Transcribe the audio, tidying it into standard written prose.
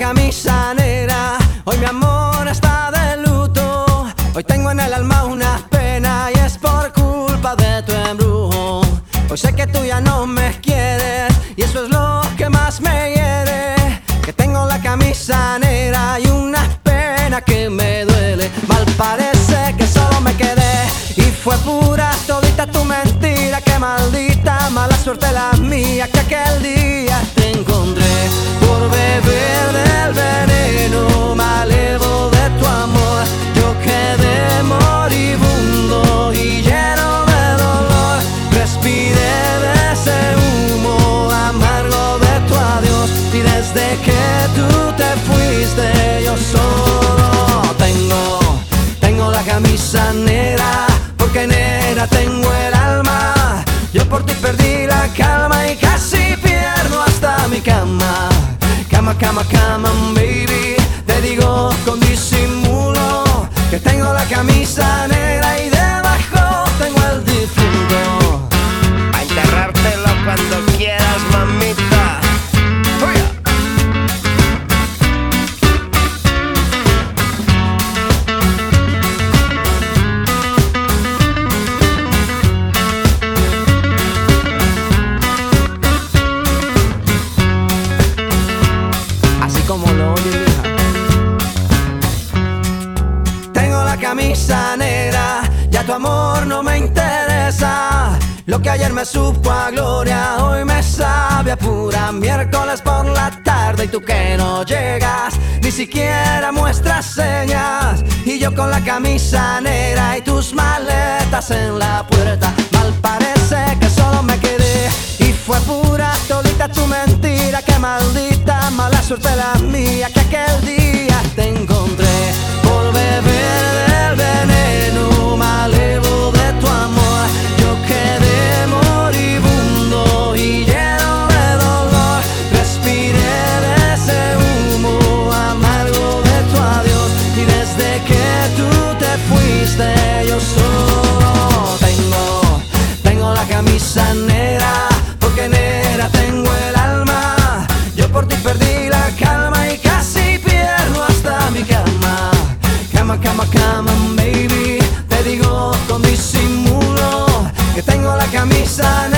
camisa negra, hoy mi amor está de luto. Hoy tengo en el alma una pena y es por culpa de tu embrujo. Hoy sé que tú ya no me quieres y eso es lo que más me hiere. Que tengo la camisa negra y una pena que me duele. Mal parece que solo me quedé y fue pura todita tu mentira. Que maldita mala suerte la mía que aquel día te encontré. Por beber del veneno malevo de tu amor, yo quedé moribundo y lleno de dolor. Respiré de ese humo amargo de tu adiós y desde que tú te fuiste yo solo tengo la camisa negra, porque negra tengo el alma. Yo por ti perdí la calma y casi pierdo hasta mi cama. Cama, cama, cama, baby, te digo con disimulo que tengo la camisa negra y debajo tengo el difunto. A enterrártelo cuando quieras, mamita. ¡Fuera! Así como lo oyes, hija. Tengo la camisa negra, ya tu amor no me interesa. Lo que ayer me supo a gloria, hoy me sabe a pura. Miércoles por la tarde y tú que no llegas, ni siquiera muestras señas. Y yo con la camisa negra y tus maletas en la puerta. Mal parece que solo me quedé y fue pura todita tu mentira. Que maldita mala suerte la mía que aquel día te encontré. Por beber del veneno malevo de tu amor, yo quedé moribundo y lleno de dolor. Respiré de ese humo amargo de tu adiós y desde que tú te fuiste yo solo tengo la camisa negra, porque negra tengo el alma. Yo por ti perdí la calma y casi pierdo hasta mi cama. Cama, cama, cama, baby, te digo con disimulo que tengo la camisa negra.